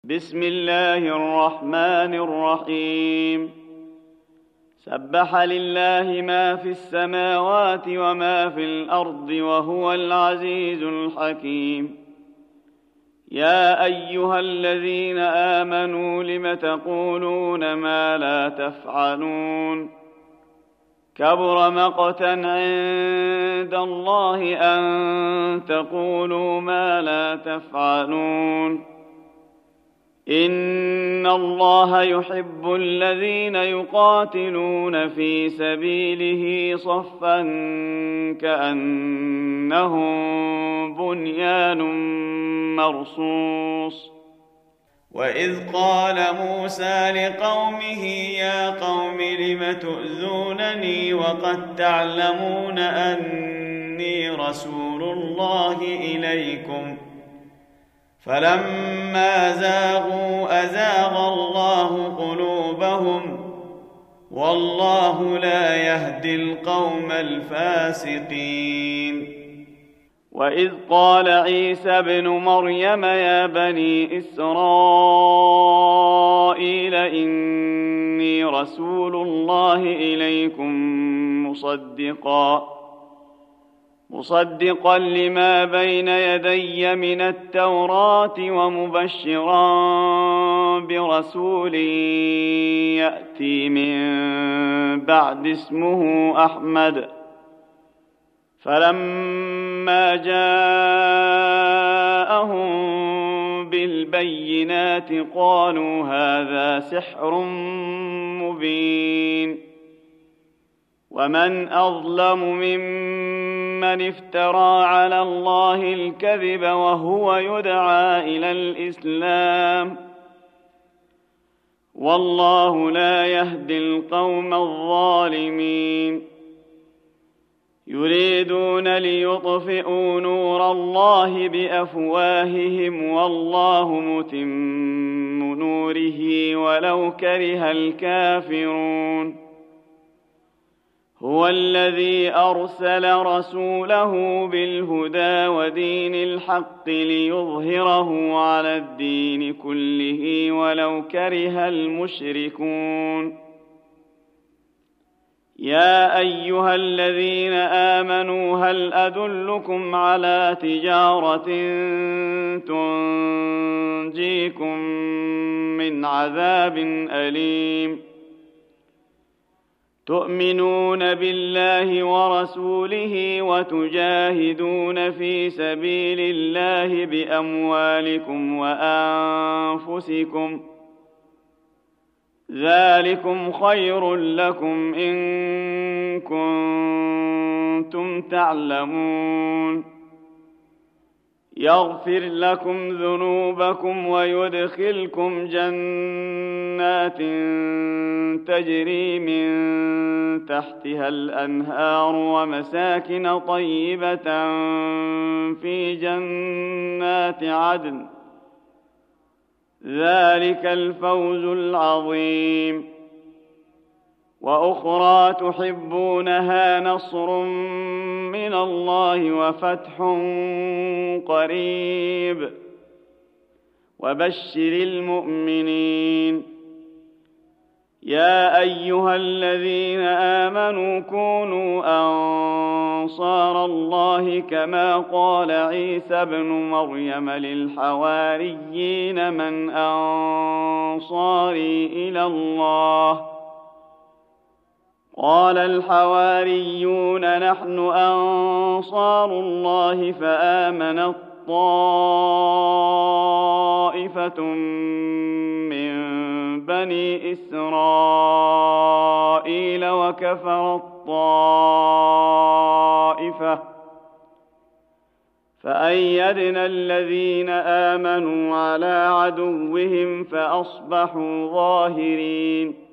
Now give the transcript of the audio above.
بسم الله الرحمن الرحيم سبح لله ما في السماوات وما في الأرض وهو العزيز الحكيم يا أيها الذين آمنوا لم تقولون ما لا تفعلون كبر مقتا عند الله أن تقولوا ما لا تفعلون إن الله يحب الذين يقاتلون في سبيله صفا كأنهم بنيان مرصوص وإذ قال موسى لقومه يا قوم لم تؤذونني وقد تعلمون أني رسول الله إليكم فلما زاغوا أزاغ الله قلوبهم والله لا يهدي القوم الفاسقين وإذ قال عيسى ابن مريم يا بني إسرائيل إني رسول الله إليكم مصدقا لما بين يدي من التوراة ومبشرا برسول يأتي من بعد اسمه أحمد فلما جاءهم بالبينات قالوا هذا سحر مبين ومن أظلم ممن افترى على الله الكذب وهو يدعى إلى الإسلام والله لا يهدي القوم الظالمين يريدون ليطفئوا نور الله بأفواههم والله متم نوره ولو كره الكافرون هو الذي أرسل رسوله بالهدى ودين الحق ليظهره على الدين كله ولو كره المشركون يا أيها الذين آمنوا هل أدلكم على تجارة تنجيكم من عذاب أليم تؤمنون بالله ورسوله وتجاهدون في سبيل الله بأموالكم وأنفسكم ذلكم خير لكم إن كنتم تعلمون يغفر لكم ذنوبكم ويدخلكم جنات تجري من تحتها الأنهار ومساكن طيبة في جنات عدن ذلك الفوز العظيم وأخرى تحبونها نصر من الله وفتح قريب وبشر المؤمنين يا أيها الذين آمنوا كونوا أنصار الله كما قال عيسى ابن مريم للحواريين من أنصاري إلى الله قال الحواريون نحن أنصار الله فآمنت طائفة من بني إسرائيل وكفرت طائفة فأيدنا الذين آمنوا على عدوهم فأصبحوا ظاهرين